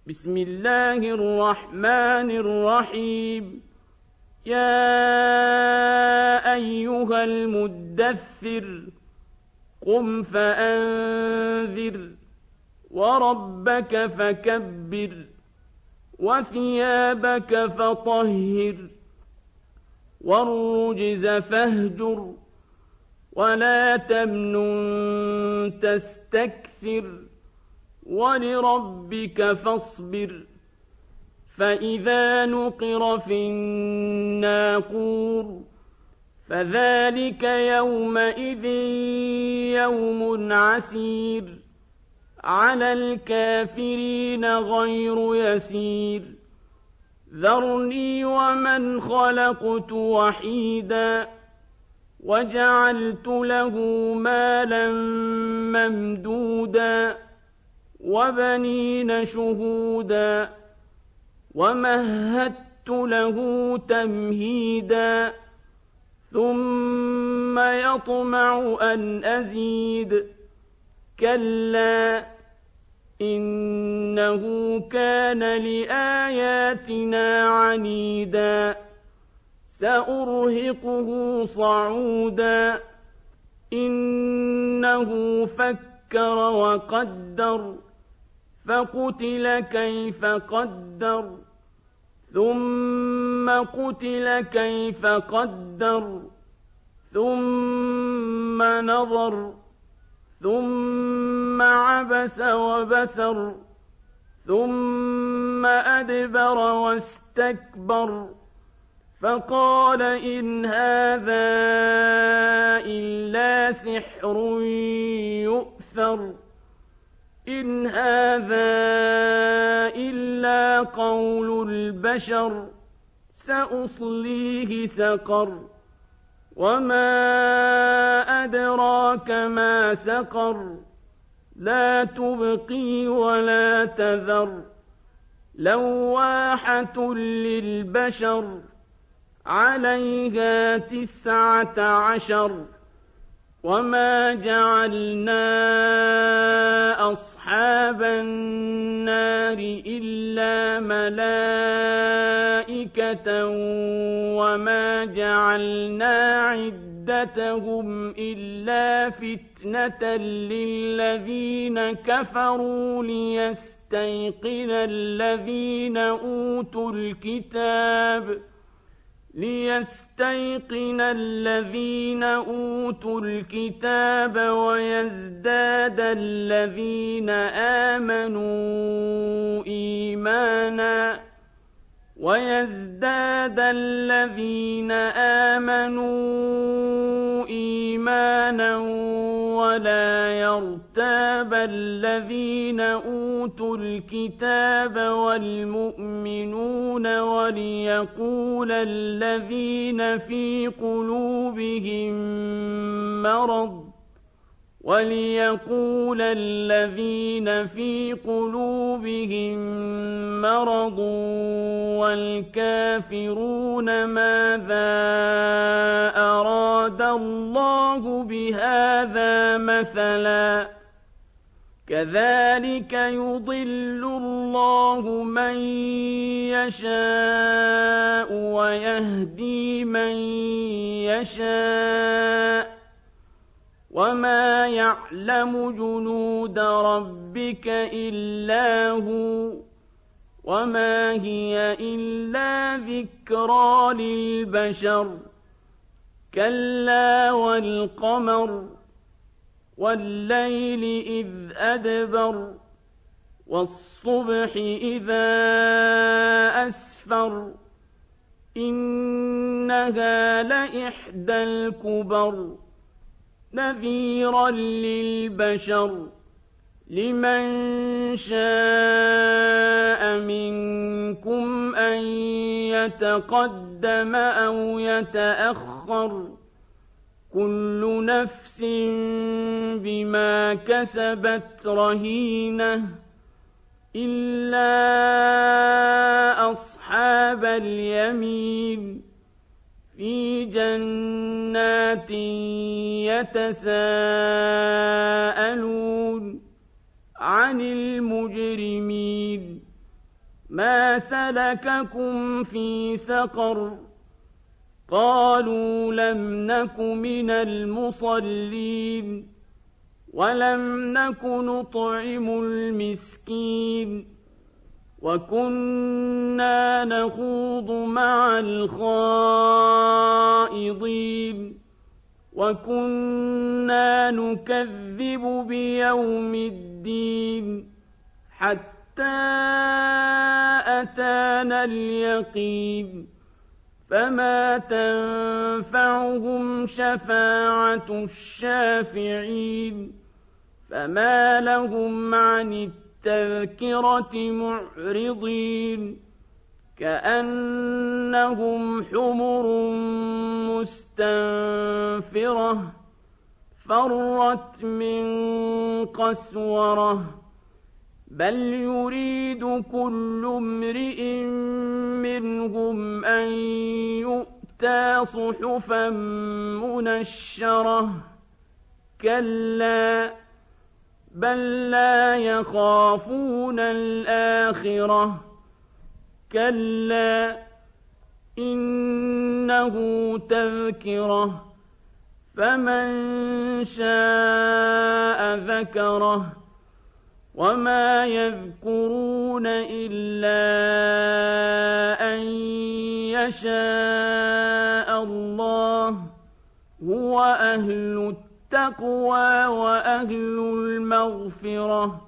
بسم الله الرحمن الرحيم يا أيها المدثر قم فأنذر وربك فكبر وثيابك فطهر والرجز فاهجر ولا تمنن تستكثر ولربك فاصبر فإذا نقر في الناقور فذلك يومئذ يوم عسير على الكافرين غير يسير ذرني ومن خلقت وحيدا وجعلت له مالا ممدودا وبنين شهودا ومهدت له تمهيدا ثم يطمع أن أزيد كلا إنه كان لآياتنا عنيدا سأرهقه صعودا إنه فكر وقدر فقتل كيف قدر ثم قتل كيف قدر ثم نظر ثم عبس وبسر ثم أدبر واستكبر فقال إن هذا إلا سحر يؤثر إن هذا إلا قول البشر سأصليه سقر وما أدراك ما سقر لا تبقي ولا تذر لواحة للبشر عليها 19 وما جعلنا أصحاب النار إلا ملائكة وما جعلنا عدتهم إلا فتنة للذين كفروا ليستيقن الذين أوتوا الكتاب ويزداد الذين آمنوا إيمانا ولا يرتاب الذين أوتوا الكتاب والمؤمنون وليقول الذين في قلوبهم مرض والكافرون ماذا أراد الله بهذا مثلا كذلك يضل الله من يشاء ويهدي من يشاء وما يعلم جنود ربك إلا هو وما هي إلا ذكرى للبشر كلا والقمر والليل إذ أدبر والصبح إذا أسفر إنها لإحدى الكبر نذيرا للبشر لمن شاء منكم أن يتقدم أو يتأخر كل نفس بما كسبت رهينة إلا أصحاب اليمين في جنات يتساءلون عن المجرمين ما سلككم في سقر قالوا لم نك من المصلين ولم نك نطعم المسكين وكنا نخوض مع الخائضين وكنا نكذب بيوم الدين حتى أتانا اليقين فما تنفعهم شفاعة الشافعين فما لهم عن التذكرة معرضين كأنهم حمر مستنفرة فرت من قسورة بل يريد كل امرئ منهم أن يؤتى صحفا منشرة كلا بل لا يخافون الآخرة كلا إنه تذكرة فمن شاء ذكره وما يذكرون إلا أن يشاء الله هو أهل التقوى وأهل المغفرة